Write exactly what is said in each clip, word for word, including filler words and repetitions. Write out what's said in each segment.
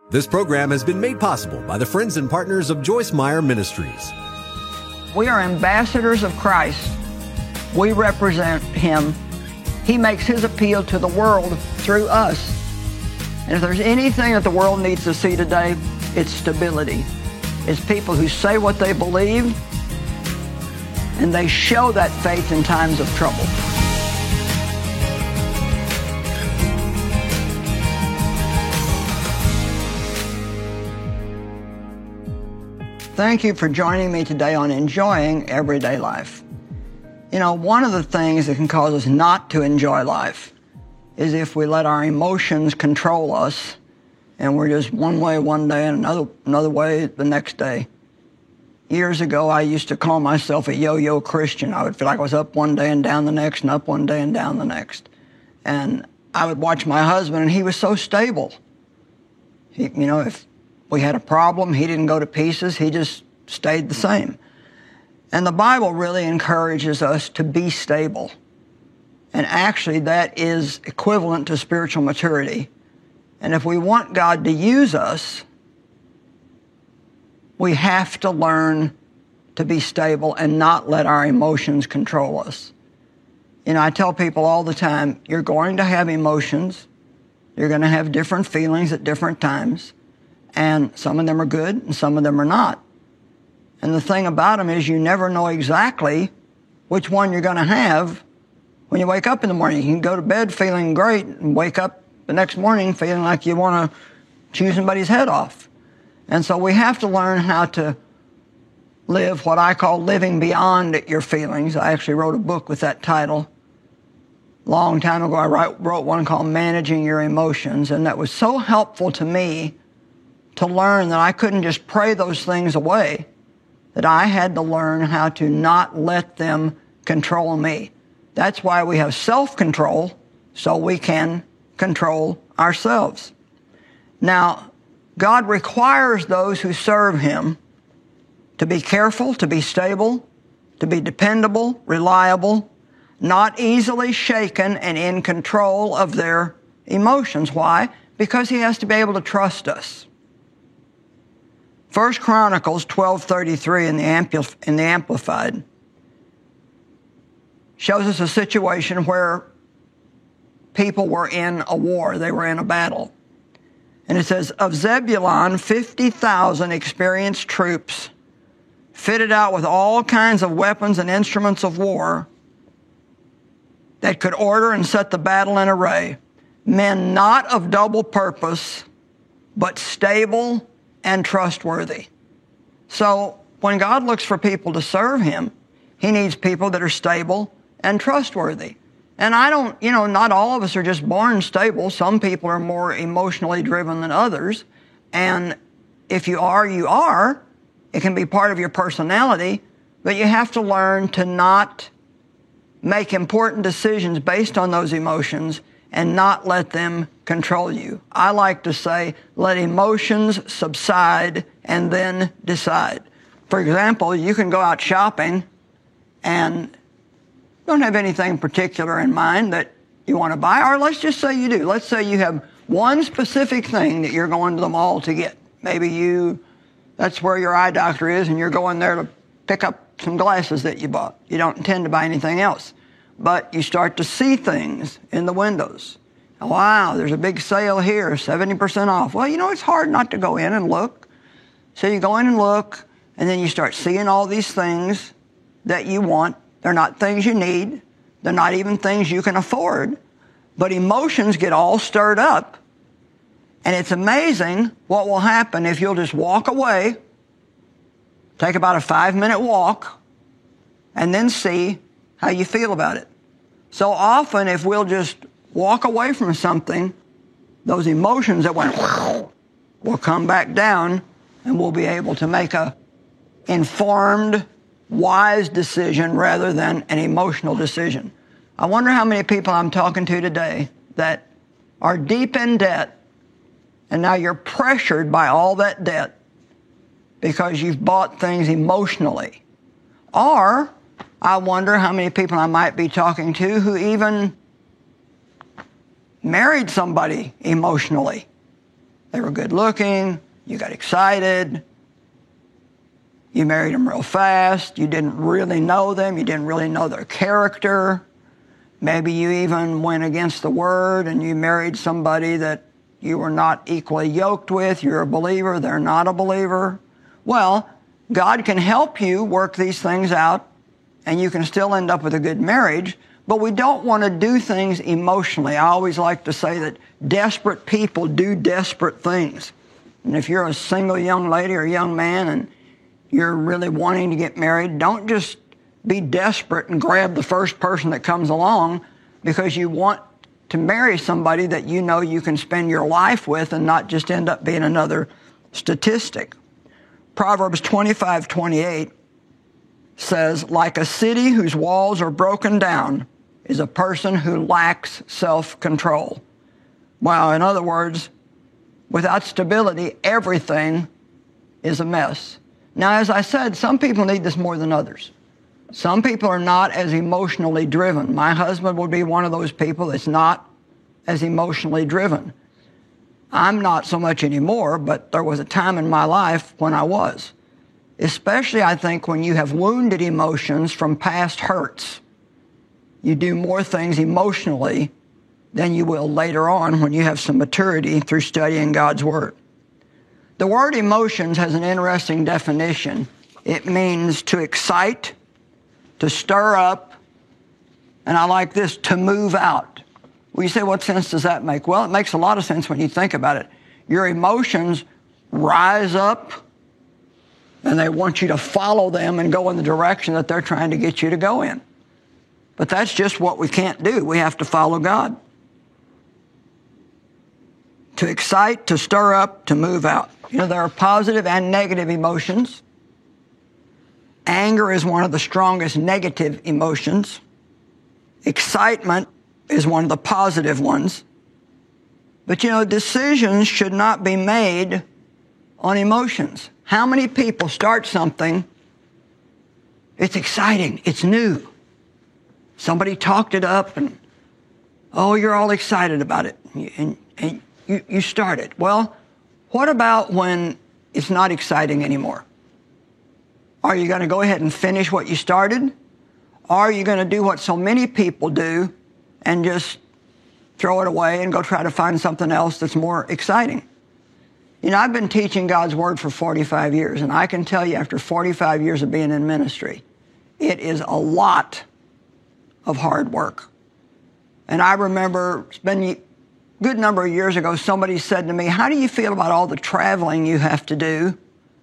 This program has been made possible by the friends and partners of Joyce Meyer Ministries. We are ambassadors of Christ. We represent Him. He makes His appeal to the world through us. And if there's anything that the world needs to see today, it's stability. It's people who say what they believe, and they show that faith in times of trouble. Thank you for joining me today on Enjoying Everyday Life. You know, one of the things that can cause us not to enjoy life is if we let our emotions control us and we're just one way one day and another, another way the next day. Years ago, I used to call myself a yo-yo Christian. I would feel like I was up one day and down the next and up one day and down the next. And I would watch my husband, and he was so stable. He, you know, if we had a problem, he didn't go to pieces. He just stayed the same. And the Bible really encourages us to be stable. And actually, that is equivalent to spiritual maturity. And if we want God to use us, we have to learn to be stable and not let our emotions control us. You know, I tell people all the time, you're going to have emotions. You're going to have different feelings at different times. And some of them are good and some of them are not. And the thing about them is you never know exactly which one you're going to have when you wake up in the morning. You can go to bed feeling great and wake up the next morning feeling like you want to chew somebody's head off. And so we have to learn how to live what I call living beyond your feelings. I actually wrote a book with that title. A long time ago, I wrote one called Managing Your Emotions, and that was so helpful to me to learn that I couldn't just pray those things away, that I had to learn how to not let them control me. That's why we have self-control, so we can control ourselves. Now, God requires those who serve Him to be careful, to be stable, to be dependable, reliable, not easily shaken, and in control of their emotions. Why? Because He has to be able to trust us. First Chronicles twelve thirty-three in the, Ampli- in the Amplified shows us a situation where people were in a war. They were in a battle. And it says, of Zebulun, fifty thousand experienced troops, fitted out with all kinds of weapons and instruments of war that could order and set the battle in array. Men not of double purpose, but stable and trustworthy. So when God looks for people to serve Him, He needs people that are stable and trustworthy. And I don't, you know, not all of us are just born stable. Some people are more emotionally driven than others. And if you are, you are. It can be part of your personality, but you have to learn to not make important decisions based on those emotions and not let them control you. I like to say, let emotions subside and then decide. For example, you can go out shopping and don't have anything particular in mind that you want to buy, or let's just say you do. Let's say you have one specific thing that you're going to the mall to get. Maybe you, that's where your eye doctor is, and you're going there to pick up some glasses that you bought. You don't intend to buy anything else. But you start to see things in the windows. Wow, there's a big sale here, seventy percent off. Well, you know, it's hard not to go in and look. So you go in and look, and then you start seeing all these things that you want. They're not things you need. They're not even things you can afford. But emotions get all stirred up. And it's amazing what will happen if you'll just walk away, take about a five-minute walk, and then see how you feel about it. So often, if we'll just walk away from something, those emotions that went will come back down, and we'll be able to make a informed, wise decision rather than an emotional decision. I wonder how many people I'm talking to today that are deep in debt, and now you're pressured by all that debt because you've bought things emotionally. Or I wonder how many people I might be talking to who even married somebody emotionally They were good looking. You got excited. You married them real fast. You didn't really know them. You didn't really know their character. Maybe you even went against the word and you married somebody that you were not equally yoked with. You're a believer. They're not a believer. Well, God can help you work these things out and you can still end up with a good marriage, but we don't want to do things emotionally. I always like to say that desperate people do desperate things. And if you're a single young lady or young man and you're really wanting to get married, don't just be desperate and grab the first person that comes along, because you want to marry somebody that you know you can spend your life with and not just end up being another statistic. Proverbs twenty-five twenty-eight says, like a city whose walls are broken down is a person who lacks self-control. Well, in other words, without stability, everything is a mess. Now, as I said, some people need this more than others. Some people are not as emotionally driven. My husband would be one of those people that's not as emotionally driven. I'm not so much anymore, but there was a time in my life when I was. Especially, I think, when you have wounded emotions from past hurts. You do more things emotionally than you will later on when you have some maturity through studying God's Word. The word emotions has an interesting definition. It means to excite, to stir up, and I like this, to move out. Well, you say, what sense does that make? Well, it makes a lot of sense when you think about it. Your emotions rise up, and they want you to follow them and go in the direction that they're trying to get you to go in. But that's just what we can't do. We have to follow God. To excite, to stir up, to move out. You know, there are positive and negative emotions. Anger is one of the strongest negative emotions. Excitement is one of the positive ones. But, you know, decisions should not be made on emotions. How many people start something, it's exciting, it's new. Somebody talked it up and, oh, you're all excited about it. And, and you, you start it. Well, what about when it's not exciting anymore? Are you going to go ahead and finish what you started? Or are you going to do what so many people do and just throw it away and go try to find something else that's more exciting? You know, I've been teaching God's Word for forty-five years, and I can tell you after forty-five years of being in ministry, it is a lot of hard work. And I remember it's been a good number of years ago, somebody said to me, how do you feel about all the traveling you have to do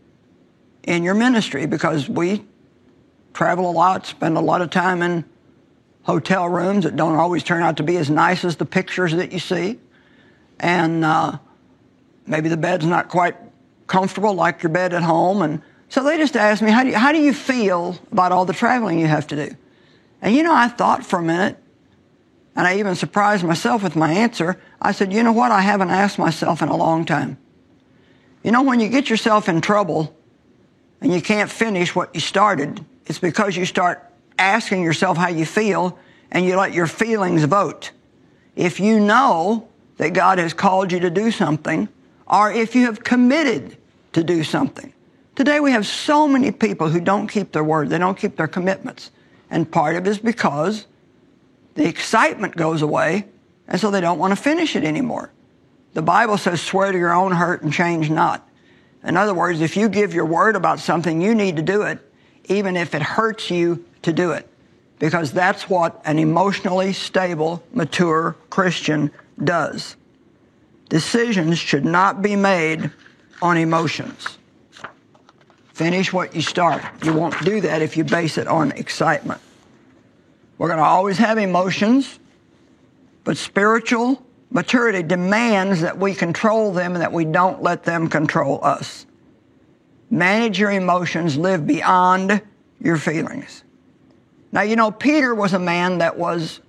in your ministry? Because we travel a lot, spend a lot of time in hotel rooms that don't always turn out to be as nice as the pictures that you see. And uh, maybe the bed's not quite comfortable like your bed at home. And so they just asked me, how do you, how do you feel about all the traveling you have to do? And, you know, I thought for a minute, and I even surprised myself with my answer. I said, you know what? I haven't asked myself in a long time. You know, when you get yourself in trouble and you can't finish what you started, it's because you start asking yourself how you feel and you let your feelings vote. If you know that God has called you to do something, or if you have committed to do something. Today we have so many people who don't keep their word. They don't keep their commitments. And part of it is because the excitement goes away, and so they don't want to finish it anymore. The Bible says, swear to your own hurt and change not. In other words, if you give your word about something, you need to do it, even if it hurts you to do it. Because that's what an emotionally stable, mature Christian does. Decisions should not be made on emotions. Finish what you start. You won't do that if you base it on excitement. We're going to always have emotions, but spiritual maturity demands that we control them and that we don't let them control us. Manage your emotions, live beyond your feelings. Now, you know, Peter was a man that was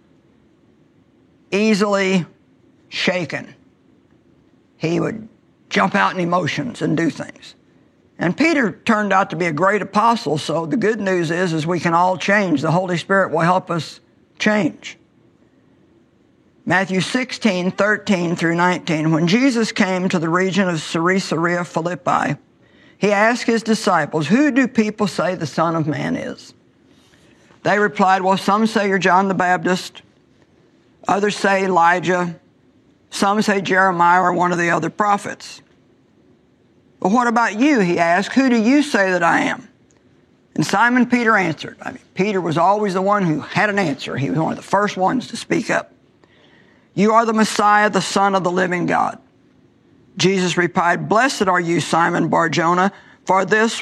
easily shaken. He would jump out in emotions and do things. And Peter turned out to be a great apostle, so the good news is, is we can all change. The Holy Spirit will help us change. Matthew sixteen, thirteen through nineteen. When Jesus came to the region of Caesarea Philippi, he asked his disciples, "Who do people say the Son of Man is?" They replied, "Well, some say you're John the Baptist, others say Elijah, some say Jeremiah or one of the other prophets." "But what about you?" he asked. "Who do you say that I am?" And Simon Peter answered. I mean, Peter was always the one who had an answer. He was one of the first ones to speak up. "You are the Messiah, the Son of the living God." Jesus replied, "Blessed are you, Simon Bar-Jonah, for this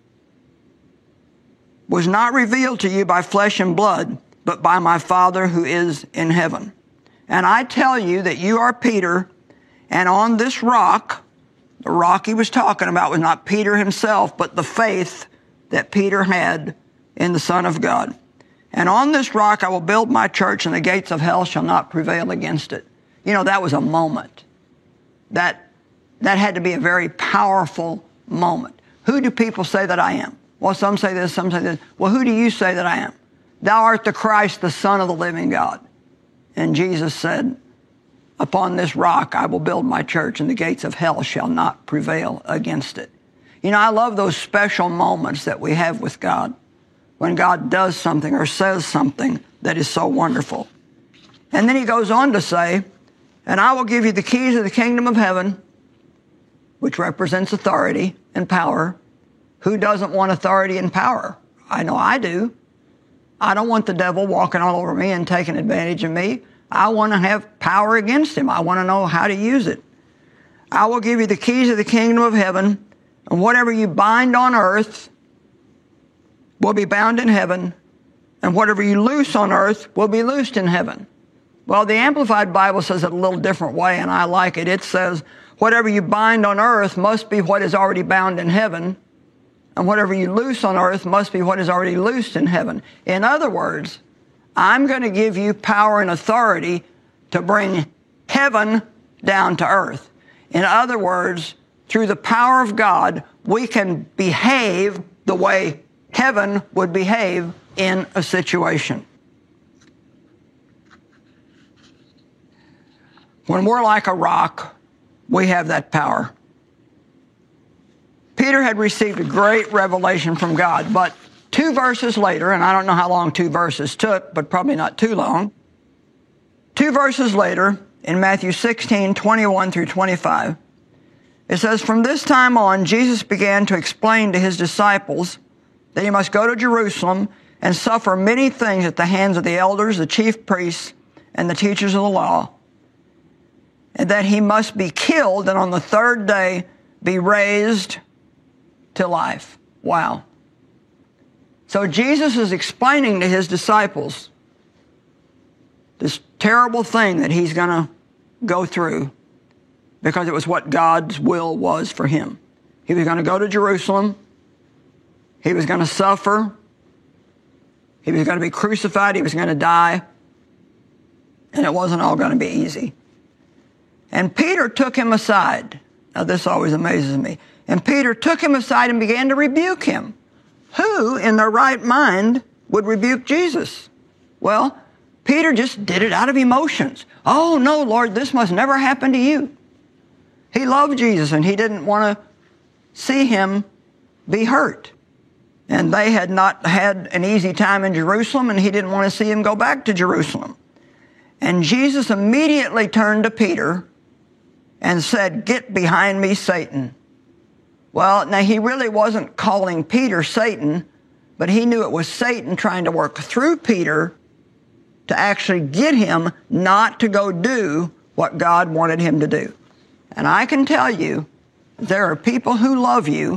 was not revealed to you by flesh and blood, but by my Father who is in heaven. And I tell you that you are Peter, and on this rock," the rock he was talking about was not Peter himself, but the faith that Peter had in the Son of God. "And on this rock I will build my church, and the gates of hell shall not prevail against it." You know, that was a moment. That, that had to be a very powerful moment. Who do people say that I am? Well, some say this, some say this. Well, who do you say that I am? "Thou art the Christ, the Son of the living God." And Jesus said, "Upon this rock I will build my church, and the gates of hell shall not prevail against it." You know, I love those special moments that we have with God, when God does something or says something that is so wonderful. And then he goes on to say, "And I will give you the keys of the kingdom of heaven," which represents authority and power. Who doesn't want authority and power? I know I do. I don't want the devil walking all over me and taking advantage of me. I want to have power against him. I want to know how to use it. "I will give you the keys of the kingdom of heaven, and whatever you bind on earth will be bound in heaven, and whatever you loose on earth will be loosed in heaven." Well, the Amplified Bible says it a little different way, and I like it. It says, "Whatever you bind on earth must be what is already bound in heaven, and whatever you loose on earth must be what is already loosed in heaven." In other words, I'm going to give you power and authority to bring heaven down to earth. In other words, through the power of God, we can behave the way heaven would behave in a situation. When we're like a rock, we have that power. Peter had received a great revelation from God, but two verses later, and I don't know how long two verses took, but probably not too long. Two verses later, in Matthew sixteen, twenty-one through twenty-five, it says, "From this time on, Jesus began to explain to his disciples that he must go to Jerusalem and suffer many things at the hands of the elders, the chief priests, and the teachers of the law, and that he must be killed and on the third day be raised to life." Wow. So Jesus is explaining to his disciples this terrible thing that he's going to go through because it was what God's will was for him. He was going to go to Jerusalem. He was going to suffer. He was going to be crucified. He was going to die. And it wasn't all going to be easy. And Peter took him aside. Now, this always amazes me. And Peter took him aside and began to rebuke him. Who in their right mind would rebuke Jesus? Well, Peter just did it out of emotions. "Oh, no, Lord, this must never happen to you." He loved Jesus, and he didn't want to see him be hurt. And they had not had an easy time in Jerusalem, and he didn't want to see him go back to Jerusalem. And Jesus immediately turned to Peter and said, "Get behind me, Satan." Well, now he really wasn't calling Peter Satan, but he knew it was Satan trying to work through Peter to actually get him not to go do what God wanted him to do. And I can tell you, there are people who love you.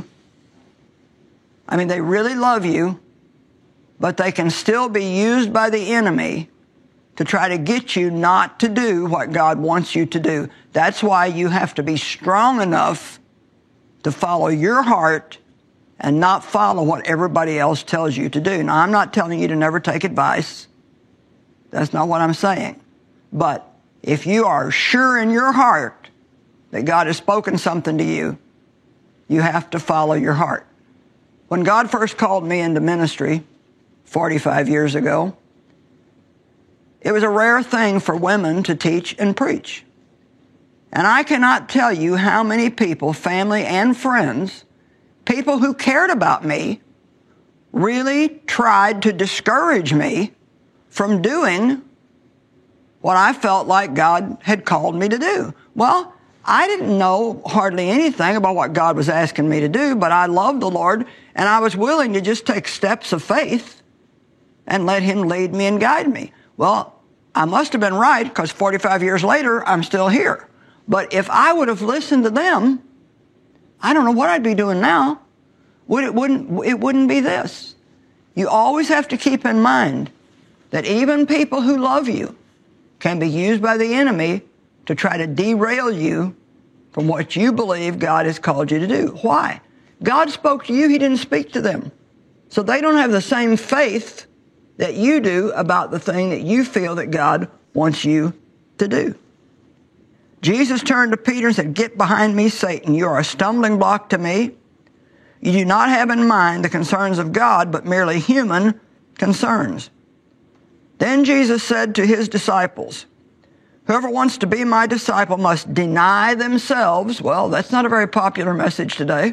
I mean, they really love you, but they can still be used by the enemy to try to get you not to do what God wants you to do. That's why you have to be strong enough to follow your heart and not follow what everybody else tells you to do. Now, I'm not telling you to never take advice. That's not what I'm saying. But if you are sure in your heart that God has spoken something to you, you have to follow your heart. When God first called me into ministry forty-five years ago, it was a rare thing for women to teach and preach. And I cannot tell you how many people, family and friends, people who cared about me, really tried to discourage me from doing what I felt like God had called me to do. Well, I didn't know hardly anything about what God was asking me to do, but I loved the Lord, and I was willing to just take steps of faith and let Him lead me and guide me. Well, I must have been right, because forty-five years later, I'm still here. But if I would have listened to them, I don't know what I'd be doing now. Would it wouldn't it wouldn't be this. You always have to keep in mind that even people who love you can be used by the enemy to try to derail you from what you believe God has called you to do. Why? God spoke to you, He didn't speak to them. So they don't have the same faith that you do about the thing that you feel that God wants you to do. Jesus turned to Peter and said, "Get behind me, Satan. You are a stumbling block to me. You do not have in mind the concerns of God, but merely human concerns." Then Jesus said to His disciples, "Whoever wants to be my disciple must deny themselves." Well, that's not a very popular message today.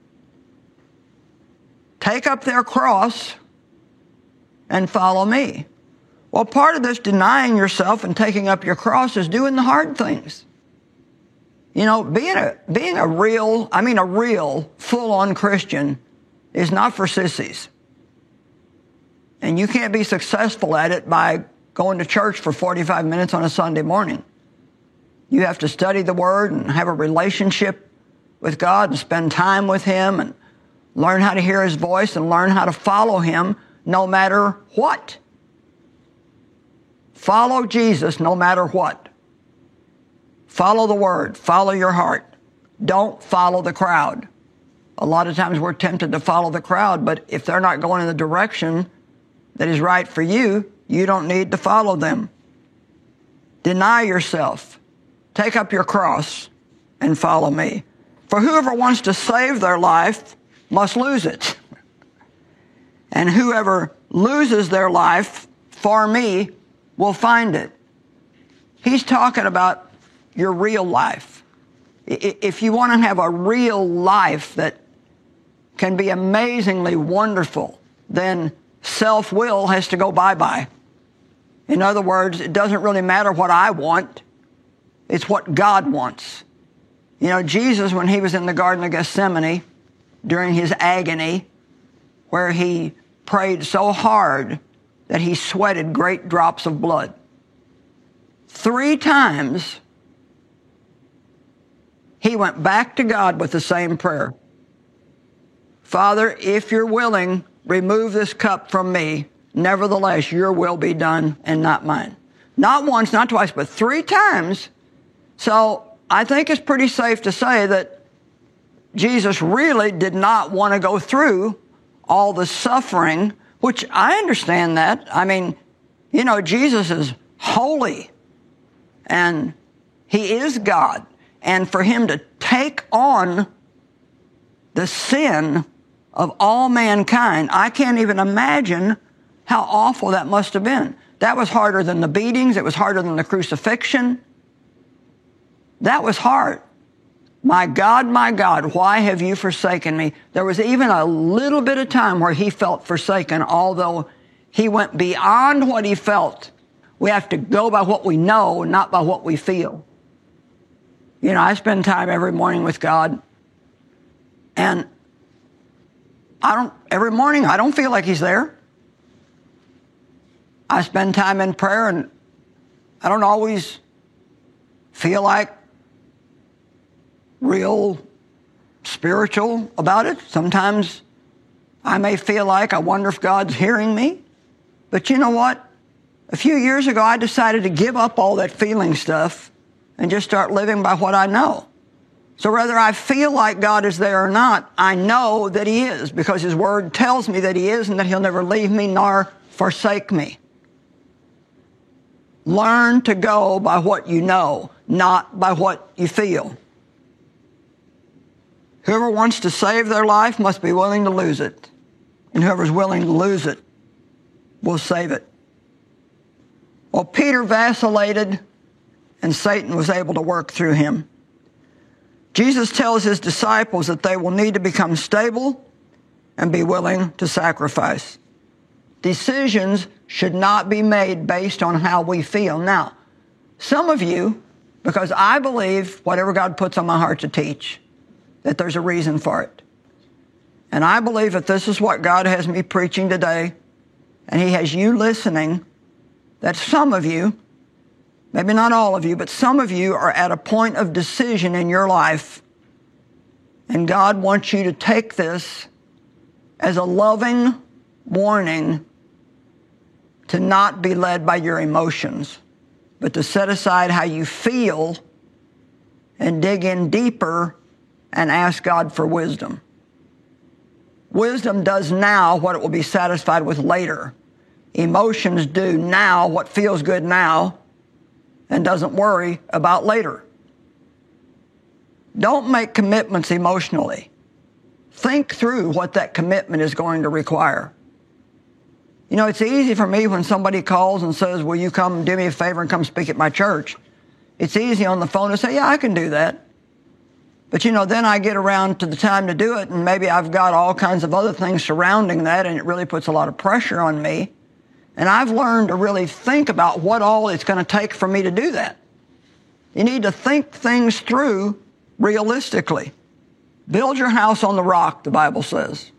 "Take up their cross and follow me." Well, part of this denying yourself and taking up your cross is doing the hard things. You know, being a, being a real, I mean a real, full-on Christian is not for sissies. And you can't be successful at it by going to church for forty-five minutes on a Sunday morning. You have to study the Word and have a relationship with God and spend time with Him and learn how to hear His voice and learn how to follow Him no matter what. Follow Jesus no matter what. Follow the Word. Follow your heart. Don't follow the crowd. A lot of times we're tempted to follow the crowd, but if they're not going in the direction that is right for you, you don't need to follow them. Deny yourself. Take up your cross and follow me. For whoever wants to save their life must lose it. And whoever loses their life for me will find it. He's talking about your real life. If you want to have a real life that can be amazingly wonderful, then self-will has to go bye-bye. In other words, it doesn't really matter what I want. It's what God wants. You know, Jesus, when He was in the Garden of Gethsemane during His agony, where He prayed so hard that He sweated great drops of blood, three times He went back to God with the same prayer. "Father, if you're willing, remove this cup from me. Nevertheless, your will be done and not mine." Not once, not twice, but three times. So I think it's pretty safe to say that Jesus really did not want to go through all the suffering, which I understand that. I mean, you know, Jesus is holy and He is God. And for Him to take on the sin of all mankind, I can't even imagine how awful that must have been. That was harder than the beatings. It was harder than the crucifixion. That was hard. "My God, my God, why have you forsaken me?" There was even a little bit of time where He felt forsaken, although He went beyond what He felt. We have to go by what we know, not by what we feel. You know, I spend time every morning with God, and I don't, every morning I don't feel like He's there. I spend time in prayer, and I don't always feel like real spiritual about it. Sometimes I may feel like I wonder if God's hearing me. But you know what? A few years ago, I decided to give up all that feeling stuff and just start living by what I know. So whether I feel like God is there or not, I know that He is, because His Word tells me that He is and that He'll never leave me nor forsake me. Learn to go by what you know, not by what you feel. Whoever wants to save their life must be willing to lose it. And whoever's willing to lose it will save it. Well, Peter vacillated, and Satan was able to work through him. Jesus tells his disciples that they will need to become stable and be willing to sacrifice. Decisions should not be made based on how we feel. Now, some of you, because I believe whatever God puts on my heart to teach, that there's a reason for it. And I believe that this is what God has me preaching today, and he has you listening, that some of you, maybe not all of you, but some of you are at a point of decision in your life, and God wants you to take this as a loving warning to not be led by your emotions, but to set aside how you feel and dig in deeper and ask God for wisdom. Wisdom does now what it will be satisfied with later. Emotions do now what feels good now and doesn't worry about later. Don't make commitments emotionally. Think through what that commitment is going to require. You know, it's easy for me when somebody calls and says, will you come do me a favor and come speak at my church? It's easy on the phone to say, yeah, I can do that. But, you know, then I get around to the time to do it, and maybe I've got all kinds of other things surrounding that, and it really puts a lot of pressure on me. And I've learned to really think about what all it's going to take for me to do that. You need to think things through realistically. Build your house on the rock, the Bible says.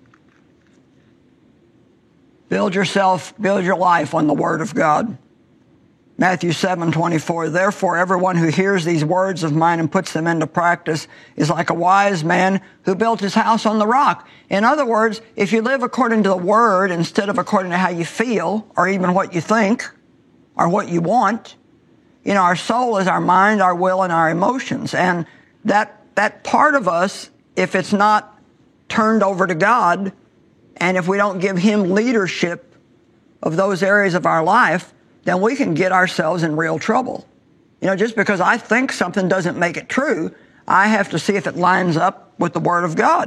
Build yourself, build your life on the Word of God. Matthew seven twenty-four, therefore everyone who hears these words of mine and puts them into practice is like a wise man who built his house on the rock. In other words, if you live according to the Word instead of according to how you feel or even what you think or what you want, you know, our soul is our mind, our will, and our emotions. And that, that part of us, if it's not turned over to God, and if we don't give Him leadership of those areas of our life, then we can get ourselves in real trouble. You know, just because I think something doesn't make it true, I have to see if it lines up with the Word of God.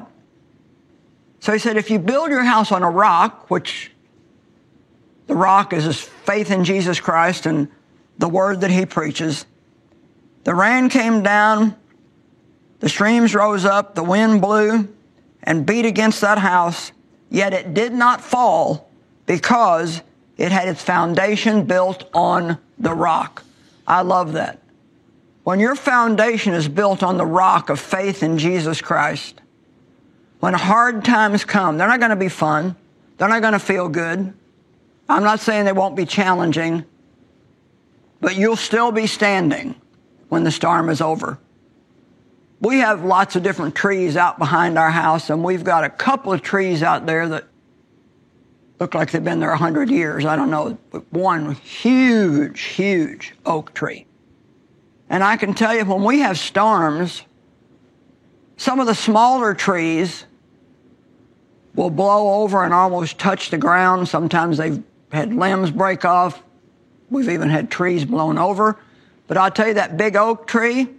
So he said, if you build your house on a rock, which the rock is his faith in Jesus Christ and the Word that he preaches, the rain came down, the streams rose up, the wind blew and beat against that house, yet it did not fall because it had its foundation built on the rock. I love that. When your foundation is built on the rock of faith in Jesus Christ, when hard times come, they're not going to be fun. They're not going to feel good. I'm not saying they won't be challenging, but you'll still be standing when the storm is over. We have lots of different trees out behind our house, and we've got a couple of trees out there that look like they've been there a hundred years. I don't know, but one huge, huge oak tree. And I can tell you, when we have storms, some of the smaller trees will blow over and almost touch the ground. Sometimes they've had limbs break off. We've even had trees blown over. But I'll tell you, that big oak tree,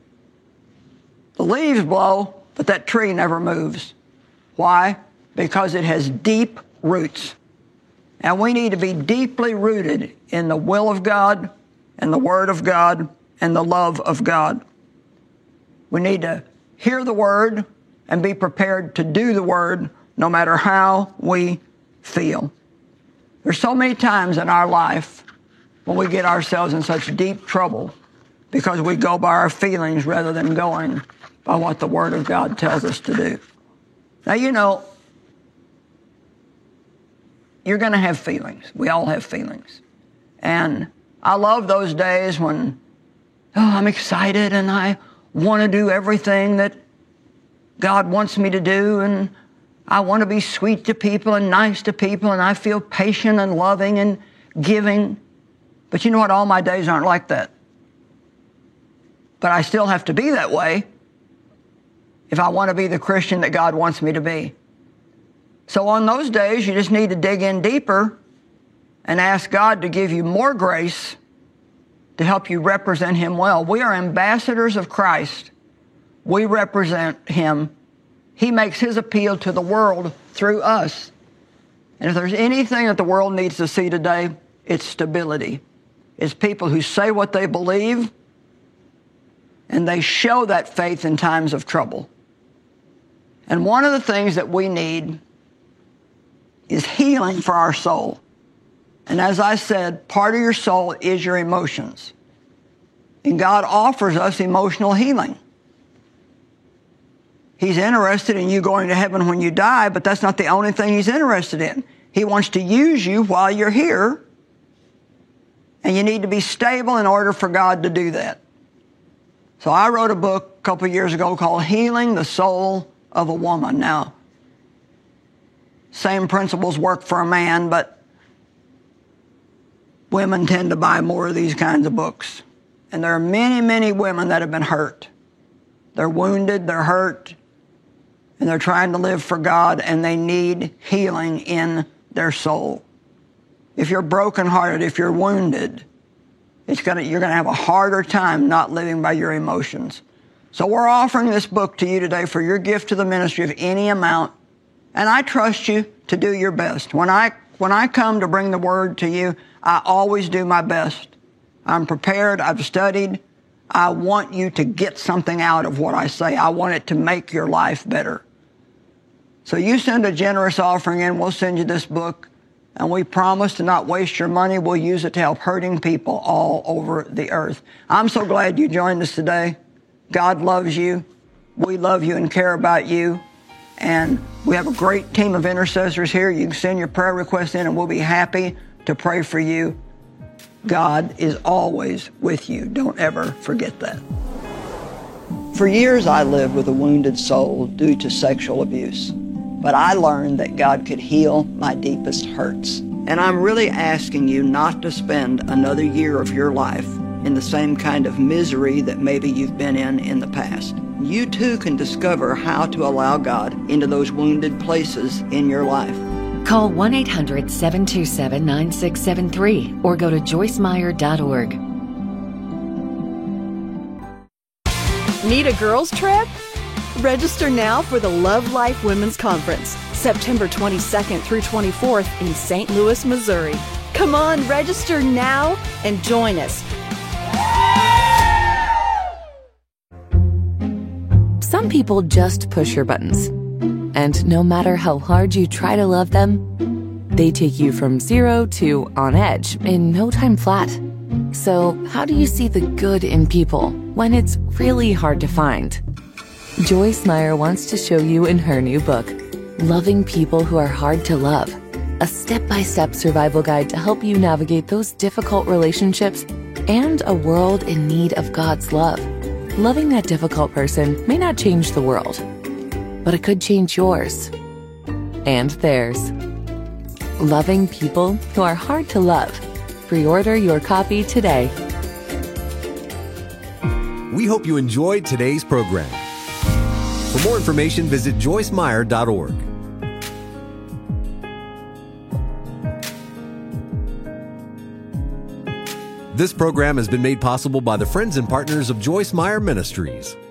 the leaves blow, but that tree never moves. Why? Because it has deep roots. And we need to be deeply rooted in the will of God and the Word of God and the love of God. We need to hear the Word and be prepared to do the Word no matter how we feel. There's so many times in our life when we get ourselves in such deep trouble because we go by our feelings rather than going by what the Word of God tells us to do. Now, you know, you're going to have feelings. We all have feelings. And I love those days when, oh, I'm excited and I want to do everything that God wants me to do, and I want to be sweet to people and nice to people, and I feel patient and loving and giving. But you know what? All my days aren't like that. But I still have to be that way if I want to be the Christian that God wants me to be. So on those days, you just need to dig in deeper and ask God to give you more grace to help you represent Him well. We are ambassadors of Christ. We represent Him. He makes His appeal to the world through us. And if there's anything that the world needs to see today, it's stability. is people who say what they believe and they show that faith in times of trouble. And one of the things that we need is healing for our soul. And as I said, part of your soul is your emotions. And God offers us emotional healing. He's interested in you going to heaven when you die, but that's not the only thing he's interested in. He wants to use you while you're here, and you need to be stable in order for God to do that. So I wrote a book a couple years ago called Healing the Soul of a Woman. Now, same principles work for a man, but women tend to buy more of these kinds of books. And there are many, many women that have been hurt. They're wounded, they're hurt, and they're trying to live for God, and they need healing in their soul. If you're brokenhearted, if you're wounded, it's gonna, you're going to have a harder time not living by your emotions. So we're offering this book to you today for your gift to the ministry of any amount, and I trust you to do your best. When I, when I come to bring the word to you, I always do my best. I'm prepared, I've studied. I want you to get something out of what I say. I want it to make your life better. So you send a generous offering in, we'll send you this book, and we promise to not waste your money. We'll use it to help hurting people all over the earth. I'm so glad you joined us today. God loves you. We love you and care about you. And we have a great team of intercessors here. You can send your prayer requests in, and we'll be happy to pray for you. God is always with you. Don't ever forget that. For years, I lived with a wounded soul due to sexual abuse. But I learned that God could heal my deepest hurts. And I'm really asking you not to spend another year of your life in the same kind of misery that maybe you've been in in the past. You too can discover how to allow God into those wounded places in your life. Call one eight hundred, seven two seven, nine six seven three or go to joyce meyer dot org. Need a girls' trip? Register now for the Love Life Women's Conference, September twenty-second through twenty-fourth in Saint Louis, Missouri. Come on, register now and join us. Some people just push your buttons. And no matter how hard you try to love them, they take you from zero to on edge in no time flat. So how do you see the good in people when it's really hard to find? Joyce Meyer wants to show you in her new book, Loving People Who Are Hard to Love, a step-by-step survival guide to help you navigate those difficult relationships and a world in need of God's love. Loving that difficult person may not change the world, but it could change yours and theirs. Loving People Who Are Hard to Love. Pre-order your copy today. We hope you enjoyed today's program. For more information, visit joyce meyer dot org. This program has been made possible by the friends and partners of Joyce Meyer Ministries.